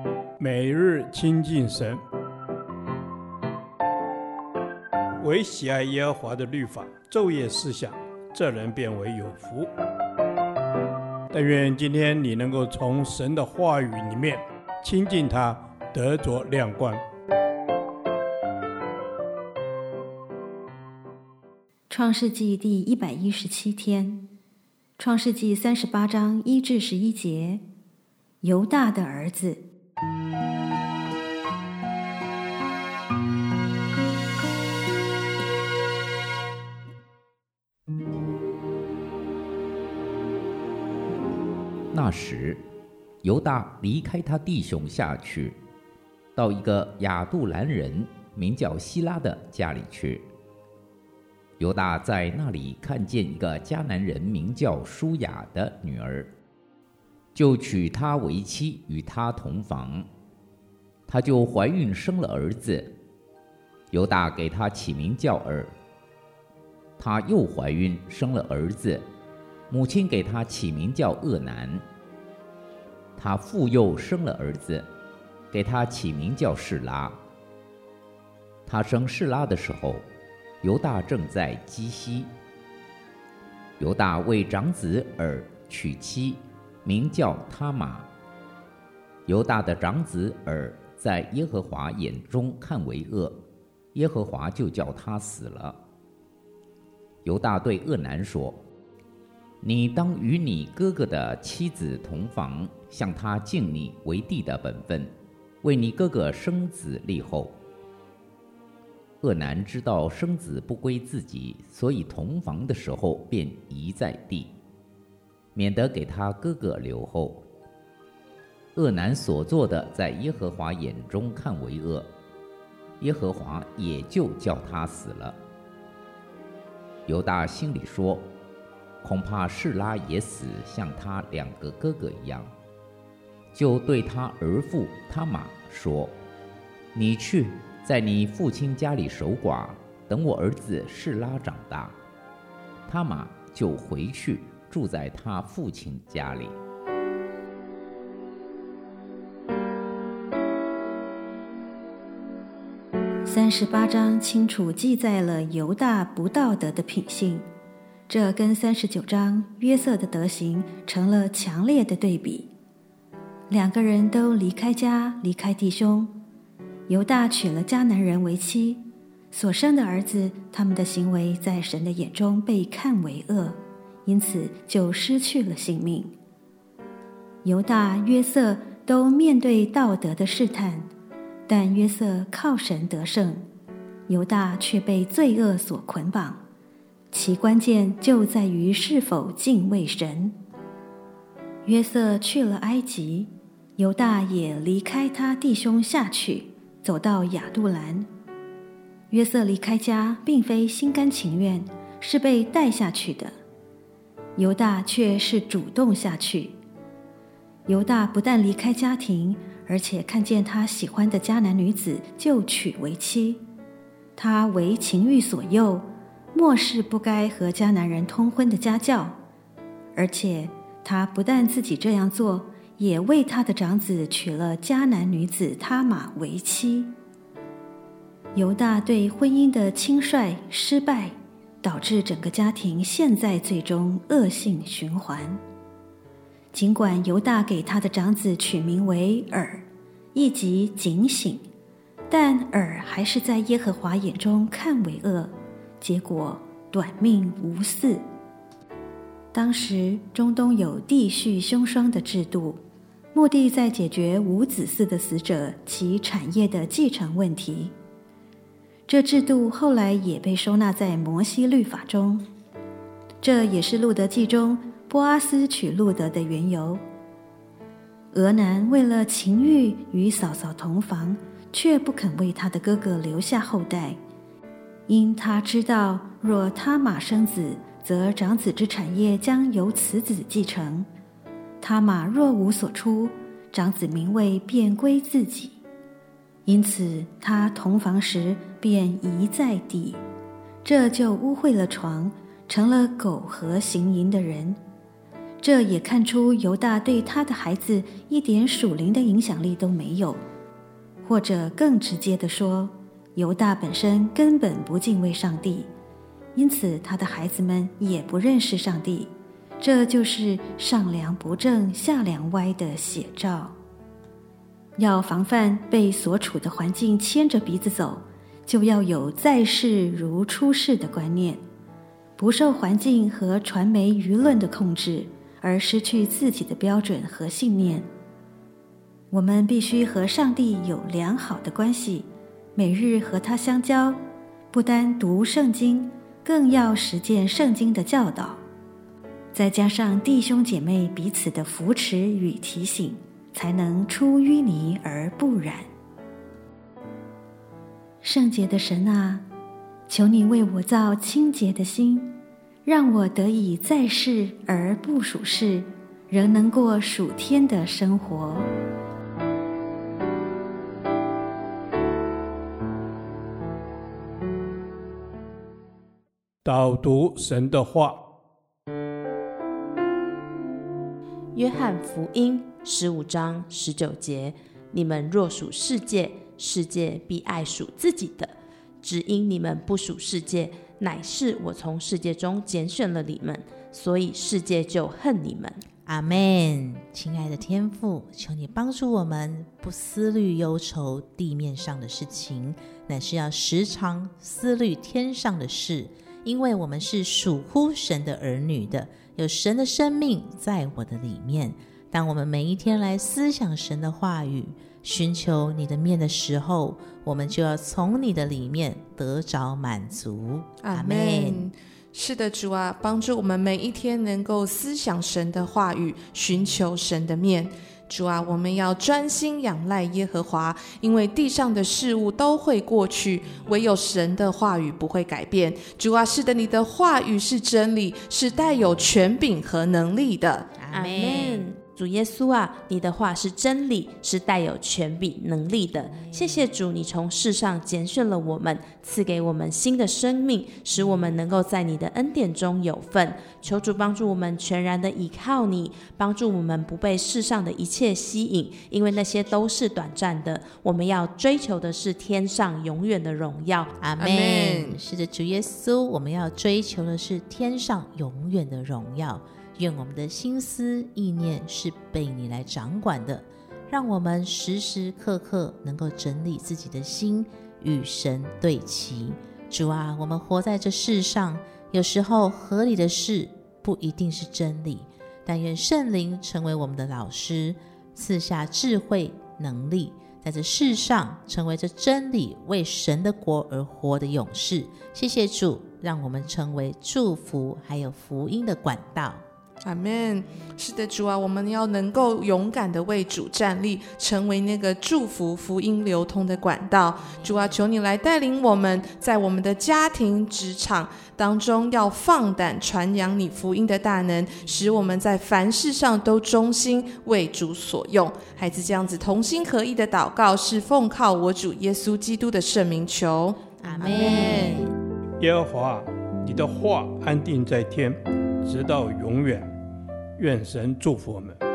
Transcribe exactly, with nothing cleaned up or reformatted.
每日亲近神，唯喜爱耶和华的律法，昼夜思想，这人变为有福。但愿今天你能够从神的话语里面亲近他，得着亮光。 创世纪第一百一十七天，创世纪三十八章一至十一节，犹大的儿子。 那时，犹大离开他弟兄下去，到一个亚杜兰人名叫希拉的家里去。犹大在那里看见一个迦南人名叫舒雅的女儿，就娶她为妻，与她同房。她就怀孕生了儿子，犹大给她起名叫尔。她又怀孕生了儿子，母亲给她起名叫厄南。她复又生了儿子，给他起名叫示拉。他生示拉的时候，犹大正在基西。犹大为长子尔娶妻，名叫他玛。犹大的长子尔在耶和华眼中看为恶，耶和华就叫他死了。犹大对厄南说：你当与你哥哥的妻子同房，向他敬你为弟的本分，为你哥哥生子立后。厄南知道生子不归自己，所以同房的时候便移在地，免得给他哥哥留后。厄南所做的在耶和华眼中看为恶，耶和华也就叫他死了。犹大心里说：恐怕示拉也死，像他两个哥哥一样，就对他儿妇他玛说：你去在你父亲家里守寡，等我儿子示拉长大。他玛就回去住在他父亲家里。 三十八章清楚记载了犹大不道德的品性，这跟三十九章约瑟的德行成了强烈的对比。两个人都离开家，离开弟兄。犹大娶了迦南人为妻，所生的儿子，他们的行为在神的眼中被看为恶，因此就失去了性命。犹大、约瑟都面对道德的试探，但约瑟靠神得胜，犹大却被罪恶所捆绑。其关键就在于是否敬畏神。约瑟去了埃及，犹大也离开他弟兄下去，走到亚杜兰。约瑟离开家并非心甘情愿，是被带下去的。犹大却是主动下去。犹大不但离开家庭，而且看见他喜欢的迦南女子就娶为妻。他为情欲所诱，漠视不该和迦南人通婚的家教，而且他不但自己这样做，也为他的长子娶了迦南女子他玛为妻。犹大对婚姻的轻率失败，导致整个家庭陷在最终恶性循环。尽管犹大给他的长子取名为尔，意即警醒，但尔还是在耶和华眼中看为恶，结果短命无嗣。当时中东有弟婿兄双的制度，目的在解决无子嗣的死者其产业的继承问题。这制度后来也被收纳在摩西律法中，这也是路德记中波阿斯娶路德的缘由。俄南为了情欲与嫂嫂同房，却不肯为他的哥哥留下后代，因他知道若他玛生子，则长子之产业将由此子继承，他玛若无所出，长子名位便归自己。因此他同房时便移在地，这就污秽了床，成了苟合行淫的人。 这也看出犹大对他的孩子一点属灵的影响力都没有，或者更直接地说，犹大本身根本不敬畏上帝，因此他的孩子们也不认识上帝。这就是上梁不正下梁歪的写照。要防范被所处的环境牵着鼻子走，就要有在世如出世的观念，不受环境和传媒舆论的控制，而失去自己的标准和信念。我们必须和上帝有良好的关系，每日和他相交，不单读圣经，更要实践圣经的教导，再加上弟兄姐妹彼此的扶持与提醒，才能出淤泥而不染。圣洁的神啊，求你为我造清洁的心，让我得以在世而不属世，仍能过属天的生活。 导读神的话。 约翰福音十五章十九节，你们若属世界，世界必爱属自己的，只因你们不属世界，乃是我从世界中拣选了你们，所以世界就恨你们。 阿们。亲爱的天父，求你帮助我们不思虑忧愁地面上的事情，乃是要时常思虑天上的事，因为我们是属乎神的儿女的，有神的生命在我的里面。当我们每一天来思想神的话语，寻求你的面的时候，我们就要从你的里面得着满足。 阿们。是的，主啊，帮助我们每一天能够思想神的话语，寻求神的面。主啊，我们要专心仰赖耶和华，因为地上的事物都会过去，唯有神的话语不会改变。主啊，是的，你的话语是真理，是带有权柄和能力的。 阿们。主耶稣啊，你的话是真理，是带有权柄能力的。谢谢主，你从世上拣选了我们，赐给我们新的生命，使我们能够在你的恩典中有份。求主帮助我们全然的依靠你，帮助我们不被世上的一切吸引，因为那些都是短暂的。我们要追求的是天上永远的荣耀。 阿们。是的，主耶稣，我们要追求的是天上永远的荣耀。愿我们的心思意念是被你来掌管的，让我们时时刻刻能够整理自己的心，与神对齐。主啊，我们活在这世上，有时候合理的事不一定是真理，但愿圣灵成为我们的老师，赐下智慧能力，在这世上成为这真理为神的国而活的勇士。谢谢主，让我们成为祝福还有福音的管道。 阿们。是的，主啊，我们要能够勇敢的为主站立，成为那个祝福福音流通的管道。主啊，求你来带领我们，在我们的家庭职场当中要放胆传扬你福音的大能，使我们在凡事上都忠心为主所用。孩子这样子同心合意的祷告，是奉靠我主耶稣基督的圣名求。 阿们。 耶和华，你的话安定在天，直到永远。愿神祝福我们。